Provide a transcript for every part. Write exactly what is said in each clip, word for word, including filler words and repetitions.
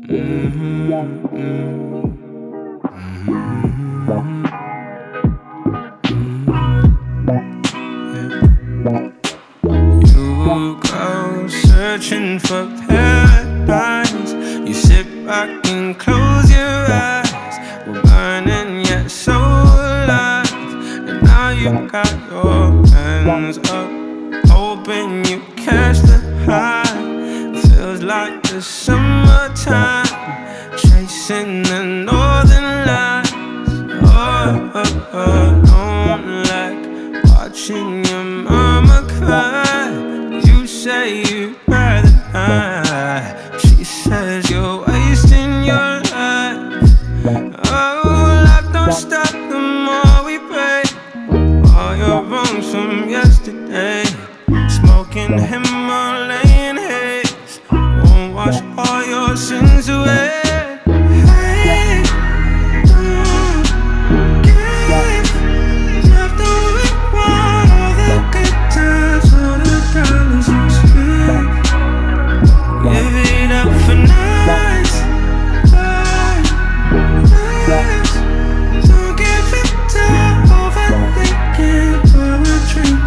Mm-hmm, mm-hmm, mm-hmm, yeah. You go searching for paradise. You sit back and close your eyes. We're burning yet so alive. And now you got your hands up, hoping you catch the high. Feels like the summertime, chasing the northern lights. Oh, oh, oh, don't like watching your mama cry. You say you'd rather die. She says you're wasting your life. Oh, life don't stop the more we pray. All your wrongs from yesterday, smoking Himalayan haze won't wash all your sins away. Hey, don't give. Love don't require all the good times, all the dollars you spend. Give it up for nights like this. Don't give it time, overthinking while we're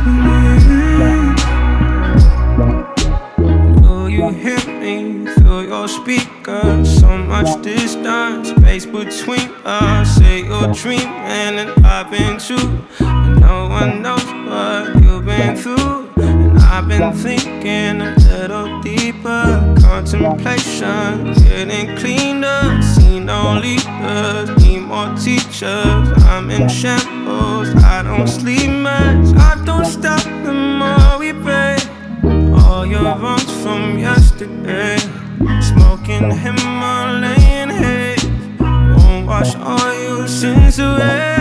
drinking. Do you hear me through your speakers? So much distance, space between us. Say you're dreaming and I've been too, but no one knows what you've been through. And I've been thinking a little deeper. Contemplation, getting cleaner. See no leaders, need more teachers. I'm in shambles, I don't sleep much. I don't stop the more we pray. All your wrongs from yesterday, smoking Himalayan haze won't wash all your sins away.